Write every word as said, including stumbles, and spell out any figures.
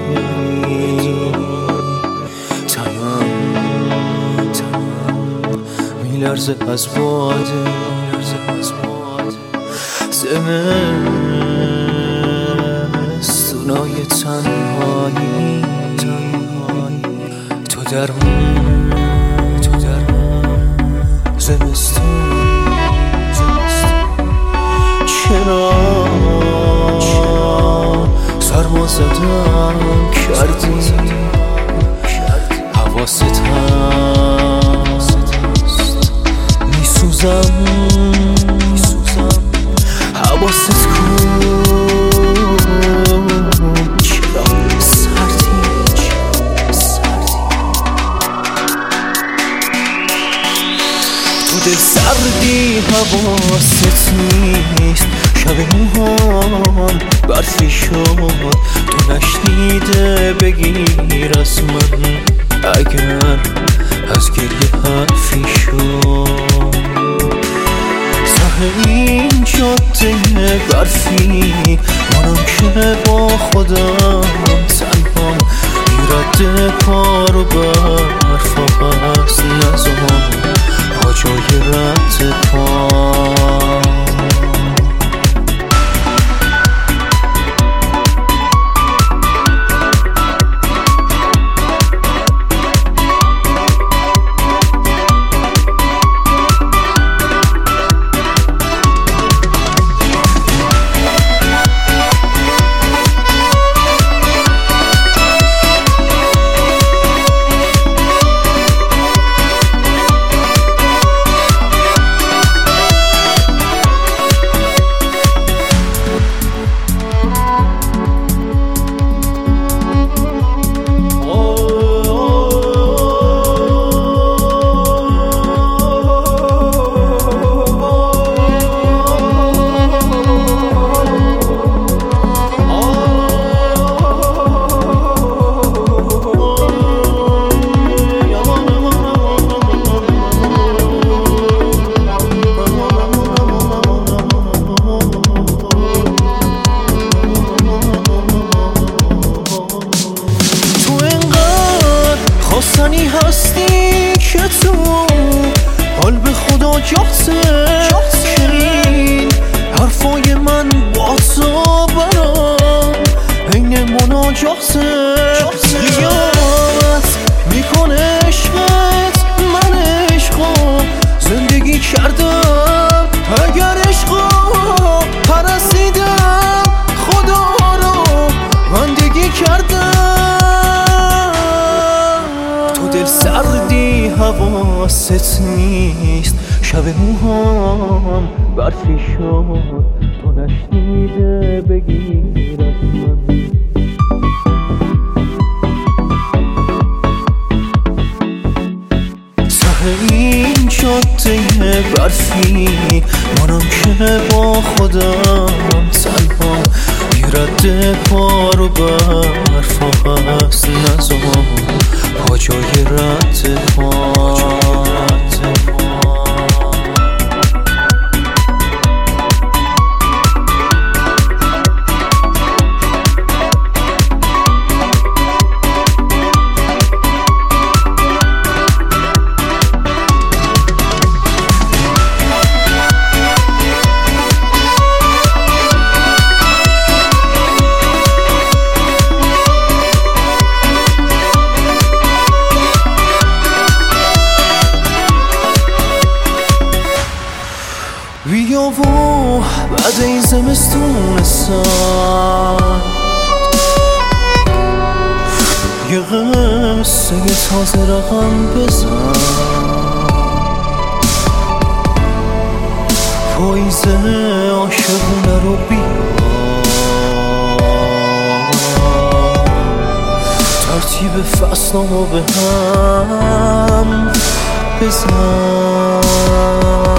تنم تنم میلرزه از باده زمستونای تنهایی تو در من تو در من زمستون چرا سرما زدم کردی حواست هست میسوزم حواست کو چرا سردی سردی تو دل سردی حواست نیست شب موهام برفی شد تو نشنیده بگیر از من اگر از گریه حرفی شد ته این جاده برفی منم که با خودم تنهام ایرد پا رو برف هست نزام پا جای رد پا خواستنی هستی که تو حال به خدا جاته شیرین حرفای من با تو برام این مناجاته یاد میکنه عشقت من عشقا زندگی کردم اگر عشقا پرستیدم خدا رو بندگی کردم دل سردی حواست نیست شب موهام برفی شد تو نشنیده بگیر از من ته این جاده برفی منم که با خودم تنها ایرد پا رو برف هست نزام پا جای رد پا بیا و بعد این زمستون سرد یه قصه تازه رقم بزن پاییزه عاشقونه رو بیا ترتیب فصلامو به هم بزن